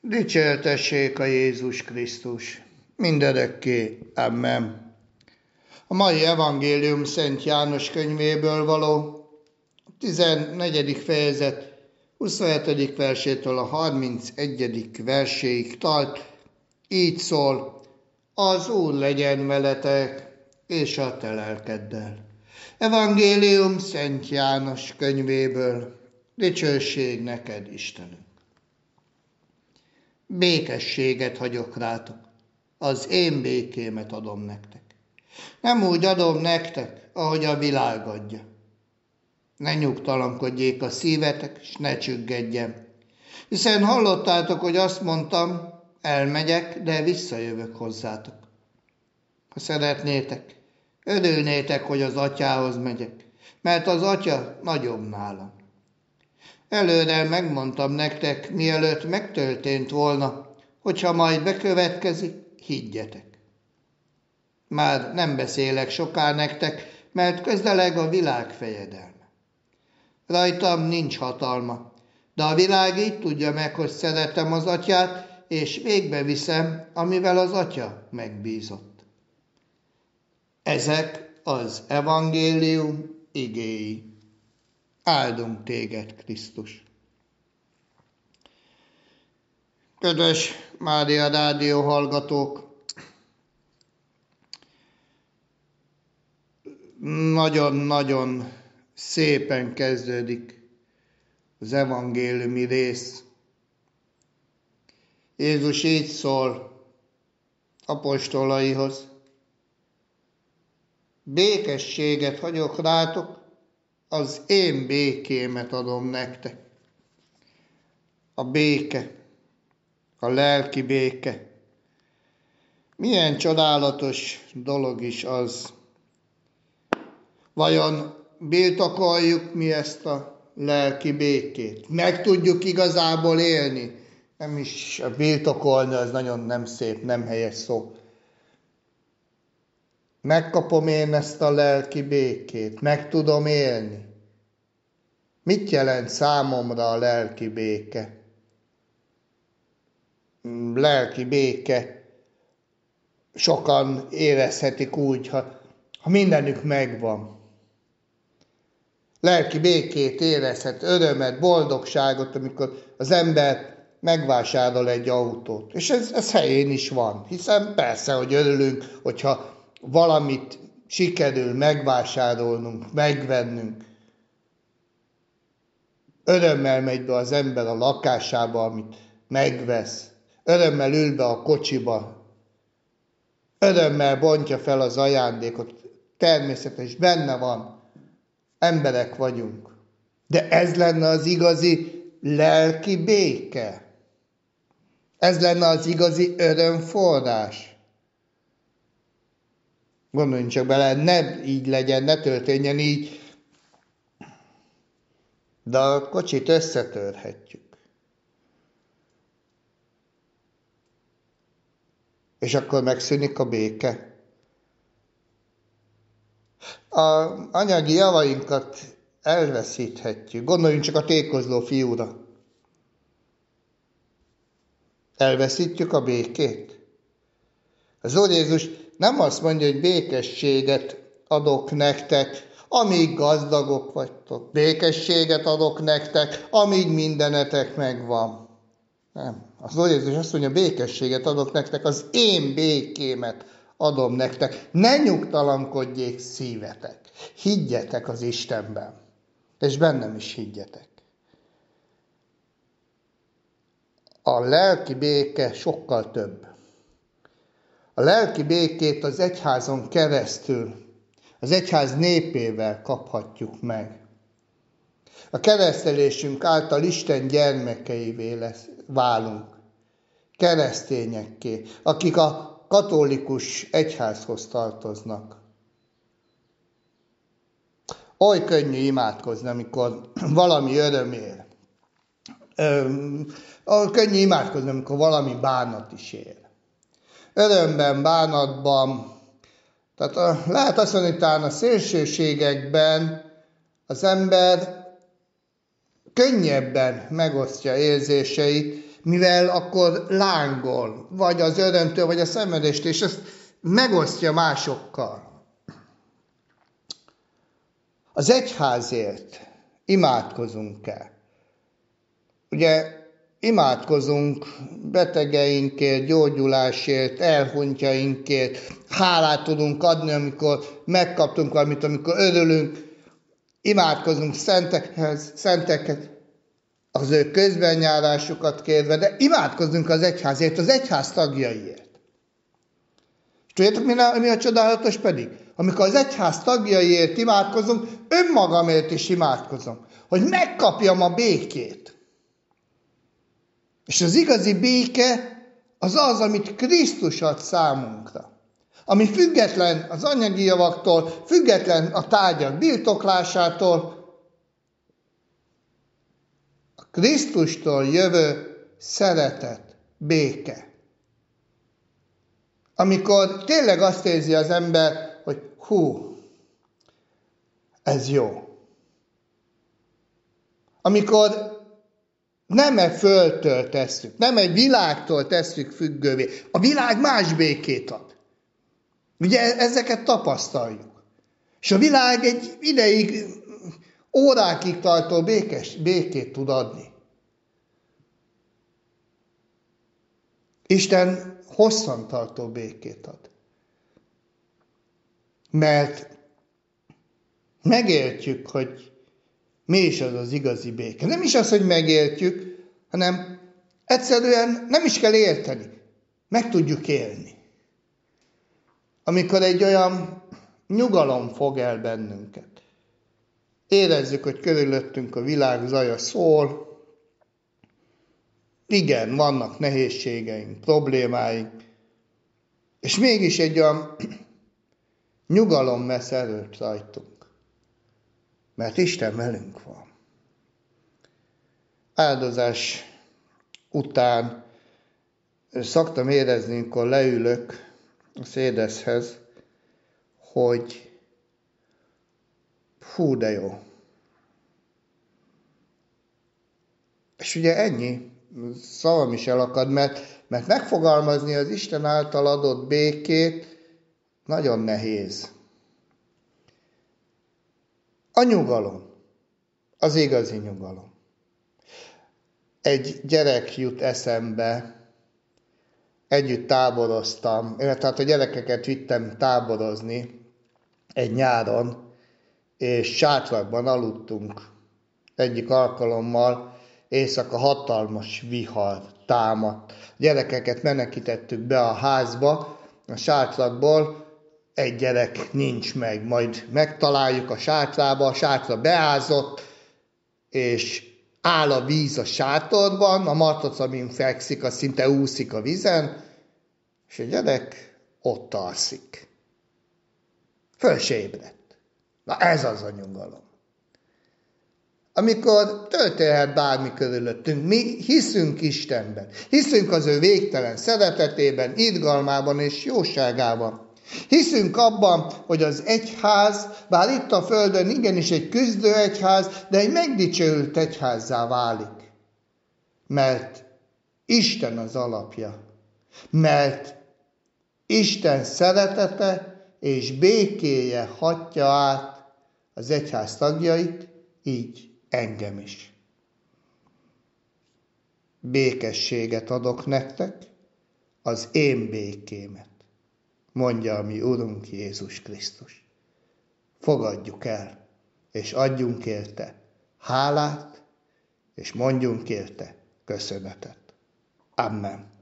Dicsértessék a Jézus Krisztus, mindörökké. Amen. A mai evangélium Szent János könyvéből való 14. fejezet 27. versétől a 31. verséig tart, így szól: az Úr legyen veletek, és a te lelkeddel. Evangélium Szent János könyvéből. Dicsőség neked, Istenünk. Békességet hagyok rátok, az én békémet adom nektek. Nem úgy adom nektek, ahogy a világ adja. Ne nyugtalankodjék a szívetek, és ne csüggedjen. Hiszen hallottátok, hogy azt mondtam, elmegyek, de visszajövök hozzátok. Ha szeretnétek, örülnétek, hogy az atyához megyek, mert az atya nagyobb nálam. Előre megmondtam nektek, mielőtt megtörtént volna, hogyha majd bekövetkezik, higgyetek. Már nem beszélek soká nektek, mert közeleg a világ fejedelme. Rajtam nincs hatalma, de a világ így tudja meg, hogy szeretem az atyát, és végbe viszem, amivel az atya megbízott. Ezek az evangélium igéi. Áldunk téged, Krisztus! Kedves Mária Rádió hallgatók! Nagyon-nagyon szépen kezdődik az evangéliumi rész. Jézus így szól apostolaihoz: békességet hagyok rátok, az én békémet adom nektek. A béke, a lelki béke. Milyen csodálatos dolog is az. Vajon birtokoljuk mi ezt a lelki békét? Meg tudjuk igazából élni? Nem is a birtokolni, az nagyon nem szép, nem helyes szó. Megkapom én ezt a lelki békét, meg tudom élni. Mit jelent számomra a lelki béke? Lelki béke sokan érezhetik úgy, ha mindenük megvan. Lelki békét érezhet, örömet, boldogságot, amikor az ember megvásárol egy autót. És ez helyén is van, hiszen persze, hogy örülünk, hogyha valamit sikerül megvásárolnunk, megvennünk. Örömmel megy be az ember a lakásába, amit megvesz. Örömmel ül be a kocsiba. Örömmel bontja fel az ajándékot. Természetes, benne van. Emberek vagyunk. De ez lenne az igazi lelki béke. Ez lenne az igazi örömforrás. Gondoljunk csak bele, ne így legyen, ne történjen így. De a kocsit összetörhetjük. És akkor megszűnik a béke. Az anyagi javainkat elveszíthetjük. Gondoljunk csak a tékozló fiúra. Elveszítjük a békét. Az Úr Jézus nem azt mondja, hogy békességet adok nektek, amíg gazdagok vagytok. Békességet adok nektek, amíg mindenetek megvan. Nem. Az Úr Jézus azt mondja, békességet adok nektek, az én békémet adom nektek. Ne nyugtalankodjék szívetek. Higgyetek az Istenben. És bennem is higgyetek. A lelki béke sokkal több. A lelki békét az egyházon keresztül, az egyház népével kaphatjuk meg. A keresztelésünk által Isten gyermekeivé válunk, keresztényekké, akik a katolikus egyházhoz tartoznak. Oly könnyű imádkozni, amikor valami öröm ér. Könnyű imádkozni, amikor valami bánat is ér. Örömben, bánatban, tehát lehet azt mondani, hogy talán a szélsőségekben az ember könnyebben megosztja érzéseit, mivel akkor lángol, vagy az örömtől, vagy a szenvedéstől, és ezt megosztja másokkal. Az egyházért imádkozunk el. Ugye imádkozunk betegeinkért, gyógyulásért, elhunytjainkért, hálát tudunk adni, amikor megkaptunk valamit, amikor örülünk, imádkozunk szenteket, az ő közbenjárásukat kérve, de imádkozunk az egyházért, az egyház tagjaiért. És tudjátok, mi a csodálatos pedig? Amikor az egyház tagjaiért imádkozunk, önmagamért is imádkozom, hogy megkapjam a békét. És az igazi béke az az, amit Krisztus ad számunkra. Ami független az anyagi javaktól, független a tárgyak birtoklásától, a Krisztustól jövő szeretet, béke. Amikor tényleg azt érzi az ember, hogy ez jó. Amikor nem egy földtől tesszük, nem egy világtól tesszük függővé. A világ más békét ad. Ugye ezeket tapasztaljuk. És a világ egy ideig, órákig tartó békét tud adni. Isten hosszantartó békét ad. Mert megértjük, hogy mi is az az igazi béke. Nem is az, hogy megértjük, hanem egyszerűen nem is kell érteni. Meg tudjuk élni. Amikor egy olyan nyugalom fog el bennünket. Érezzük, hogy körülöttünk a világ zaja szól. Igen, vannak nehézségeink, problémáink. És mégis egy olyan nyugalom vesz erőt rajtunk. Mert Isten velünk van. Áldozás után szoktam érezni, amikor leülök a szédeszhez, hogy de jó. És ugye ennyi, szavam is elakad, mert megfogalmazni az Isten által adott békét nagyon nehéz. A nyugalom, az igazi nyugalom. Egy gyerek jut eszembe, együtt táboroztam, tehát a gyerekeket vittem táborozni egy nyáron, és sátrakban aludtunk egyik alkalommal, éjszaka hatalmas vihar támadt. Gyerekeket menekítettük be a házba, a sátrakból, egy gyerek nincs meg, majd megtaláljuk a sátrába, a sátra beázott, és áll a víz a sátorban, a matrac, amin fekszik, az szinte úszik a vízen, és a gyerek ott alszik. Föl se ébredt. Na ez az a nyugalom. Amikor történhet bármi körülöttünk, mi hiszünk Istenben, hiszünk az ő végtelen szeretetében, irgalmában és jóságában. Hiszünk abban, hogy az egyház, bár itt a földön igenis egy küzdő egyház, de egy megdicsőült egyházzá válik. Mert Isten az alapja. Mert Isten szeretete és békéje hatja át az egyház tagjait, így engem is. Békességet adok nektek, az én békémet, mondja a mi Urunk Jézus Krisztus. Fogadjuk el, és adjunk érte hálát, és mondjunk érte köszönetet. Amen.